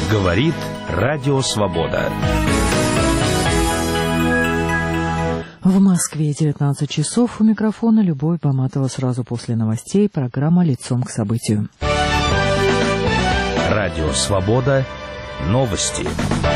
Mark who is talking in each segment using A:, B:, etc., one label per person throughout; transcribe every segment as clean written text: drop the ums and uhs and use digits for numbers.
A: Говорит Радио Свобода.
B: В Москве 19 часов. У микрофона Любовь Баматова. Сразу после новостей программа «Лицом к событию».
A: Радио Свобода. Новости.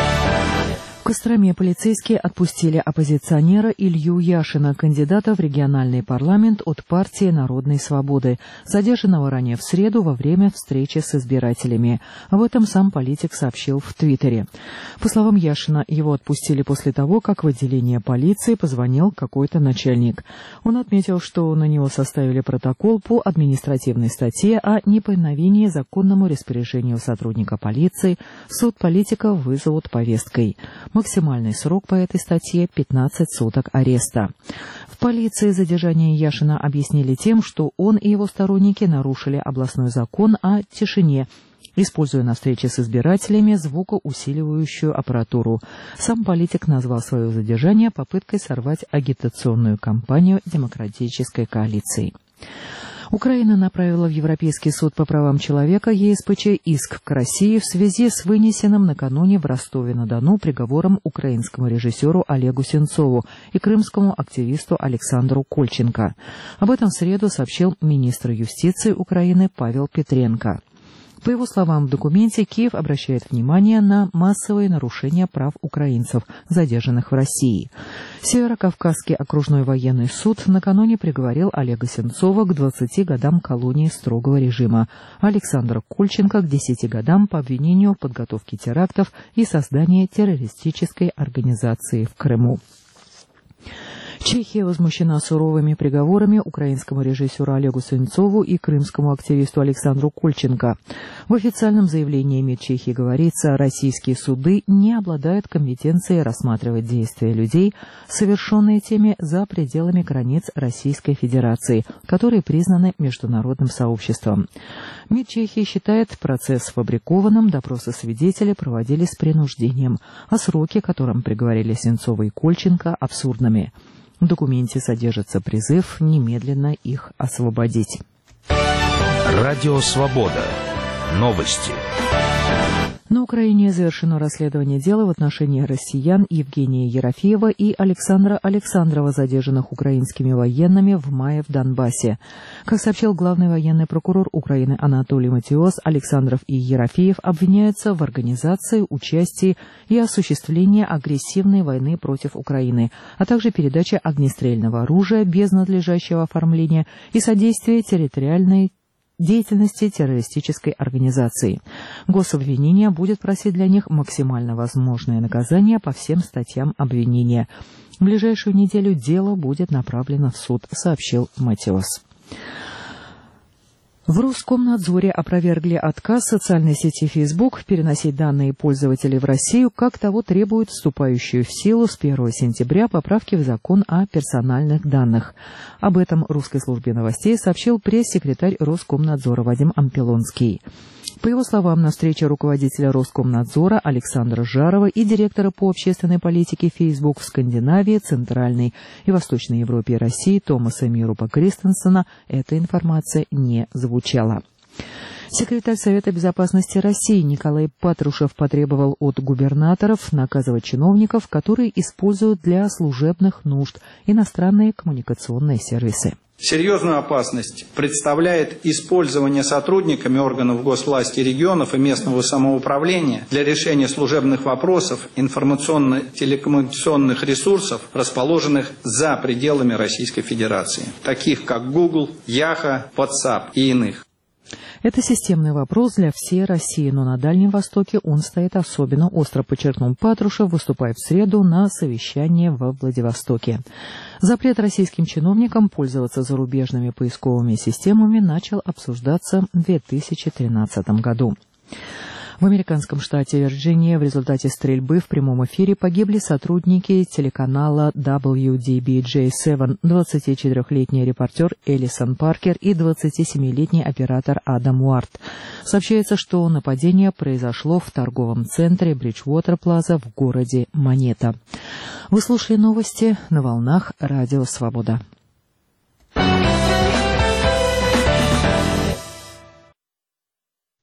B: В Костроме полицейские отпустили оппозиционера Илью Яшина, кандидата в региональный парламент от партии Народной свободы, задержанного ранее в среду во время встречи с избирателями. Об этом сам политик сообщил в Твиттере. По словам Яшина, его отпустили после того, как в отделение полиции позвонил какой-то начальник. Он отметил, что на него составили протокол по административной статье о неповиновении законному распоряжению сотрудника полиции. Суд политика вызовут повесткой. Максимальный срок по этой статье – 15 суток ареста. В полиции задержание Яшина объяснили тем, что он и его сторонники нарушили областной закон о тишине, используя на встрече с избирателями звукоусиливающую аппаратуру. Сам политик назвал свое задержание попыткой сорвать агитационную кампанию демократической коалиции. Украина направила в Европейский суд по правам человека ЕСПЧ иск к России в связи с вынесенным накануне в Ростове-на-Дону приговором украинскому режиссеру Олегу Сенцову и крымскому активисту Александру Кольченко. Об этом в среду сообщил министр юстиции Украины Павел Петренко. По его словам, в документе Киев обращает внимание на массовые нарушения прав украинцев, задержанных в России. Северокавказский окружной военный суд накануне приговорил Олега Сенцова к 20 годам колонии строгого режима, Александра Кольченко к 10 годам по обвинению в подготовке терактов и создании террористической организации в Крыму. Чехия возмущена суровыми приговорами украинскому режиссеру Олегу Сенцову и крымскому активисту Александру Кольченко. В официальном заявлении МИД Чехии говорится, российские суды не обладают компетенцией рассматривать действия людей, совершенные теми за пределами границ Российской Федерации, которые признаны международным сообществом. МИД Чехии считает процесс сфабрикованным, допросы свидетелей проводились с принуждением, а сроки, которым приговорили Сенцова и Кольченко, абсурдными. В документе содержится призыв немедленно их освободить.
A: Радио Свобода. Новости.
B: На Украине завершено расследование дела в отношении россиян Евгения Ерофеева и Александра Александрова, задержанных украинскими военными в мае в Донбассе. Как сообщил главный военный прокурор Украины Анатолий Матиос, Александров и Ерофеев обвиняются в организации, участии и осуществлении агрессивной войны против Украины, а также передаче огнестрельного оружия без надлежащего оформления и содействия территориальной деятельности террористической организации. Гособвинение будет просить для них максимально возможное наказание по всем статьям обвинения. В ближайшую неделю дело будет направлено в суд, сообщил Матиос. В Роскомнадзоре опровергли отказ социальной сети Facebook переносить данные пользователей в Россию, как того требует вступающую в силу с 1 сентября поправки в закон о персональных данных. Об этом русской службе новостей сообщил пресс-секретарь Роскомнадзора Вадим Ампелонский. По его словам, на встрече руководителя Роскомнадзора Александра Жарова и директора по общественной политике Facebook в Скандинавии, Центральной и Восточной Европе и России Томаса Мирупа Кристенсена эта информация не звучала. Секретарь Совета безопасности России Николай Патрушев потребовал от губернаторов наказывать чиновников, которые используют для служебных нужд иностранные коммуникационные сервисы.
C: Серьезную опасность представляет использование сотрудниками органов госвласти регионов и местного самоуправления для решения служебных вопросов информационно-телекоммуникационных ресурсов, расположенных за пределами Российской Федерации, таких как Google, Яха, WhatsApp и иных.
B: Это системный вопрос для всей России, но на Дальнем Востоке он стоит особенно остро, подчеркнул Патрушев, выступая в среду на совещании во Владивостоке. Запрет российским чиновникам пользоваться зарубежными поисковыми системами начал обсуждаться в 2013 году. В американском штате Вирджиния в результате стрельбы в прямом эфире погибли сотрудники телеканала WDBJ-7, 24-летний репортер Элисон Паркер и 27-летний оператор Адам Уарт. Сообщается, что нападение произошло в торговом центре Бриджвотер Плаза в городе Монета. Вы слушали новости на волнах Радио Свобода.